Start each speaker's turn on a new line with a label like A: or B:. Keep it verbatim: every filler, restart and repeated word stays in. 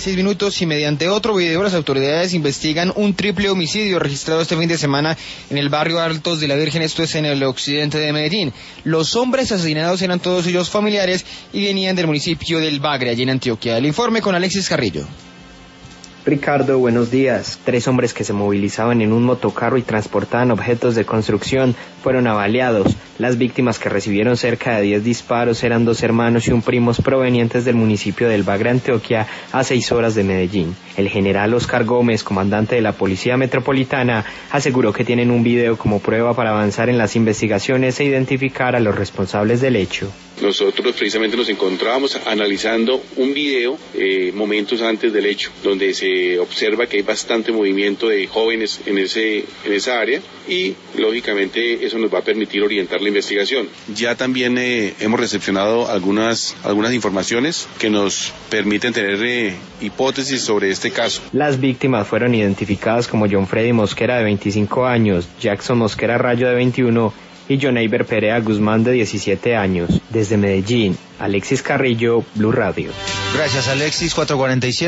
A: Seis minutos y mediante otro video las autoridades investigan un triple homicidio registrado este fin de semana en el barrio Altos de la Virgen, esto es en el occidente de Medellín. Los hombres asesinados eran todos ellos familiares y venían del municipio del Bagre, allí en Antioquia. El informe con Alexis Carrillo.
B: Ricardo, buenos días. Tres hombres que se movilizaban en un motocarro y transportaban objetos de construcción fueron avaliados. Las víctimas, que recibieron cerca de diez disparos, eran dos hermanos y un primos provenientes del municipio del Bagre, Antioquia, a seis horas de Medellín. El general Oscar Gómez, comandante de la Policía Metropolitana, aseguró que tienen un video como prueba para avanzar en las investigaciones e identificar a los responsables del hecho.
C: Nosotros precisamente nos encontrábamos analizando un video eh, momentos antes del hecho, donde se observa que hay bastante movimiento de jóvenes en ese en esa área y lógicamente eso nos va a permitir orientar la investigación. Ya también eh, hemos recepcionado algunas algunas informaciones que nos permiten tener eh, hipótesis sobre este caso.
B: Las víctimas fueron identificadas como John Freddy Mosquera, de veinticinco años, Jackson Mosquera Rayo, de veintiuno, y John Eiber Perea Guzmán, de diecisiete años. Desde Medellín, Alexis Carrillo, Blue Radio.
D: Gracias, Alexis. cuatro cuarenta y siete.